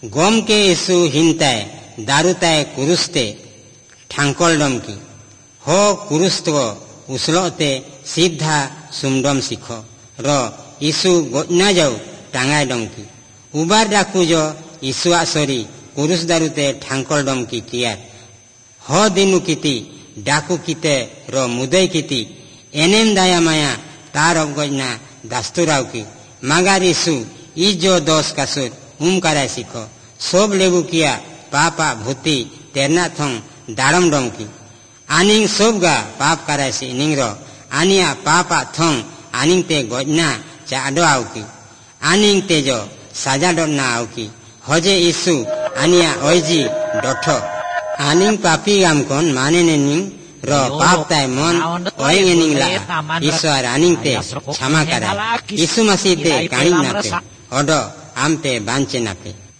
गम के यीशु हिंताय दारुताय कुरुस्ते ठांकल डम की हो कुरुस्तो उसलोते सीधा सुमडम सिखो रो यीशु गोना जाऊ टांगाय डम की उबार डाकू जो यीशु आसरी कुरुस दारुते ठांकल डम की किया हो दिनु किती डाकू किते रो मुदय किती एनेम दाया माया तार अवगजना दास्तुराव की मगर यीशु इजो दोष कासुर कराय सिखो सब लेबू किया पापा भूति तेरना थोंग दारम डोम की आनिंग सब गा पाप कराय सी निंग रो आनिया पापा थोंग आनिंग ते गोजना चाडो आव की आनिंग ते जो साजा डोना आव की होजे यीशु आनिया ओइजी डोठो आनिंग पापी गाम कोन माने ने निंग रो पाप ताय मन ओइंग निंग ला ईश्वर आनिंग ते क्षमा कराय यीशु मसीह ते काणी नापे ओडो आम ते बांचे नापे।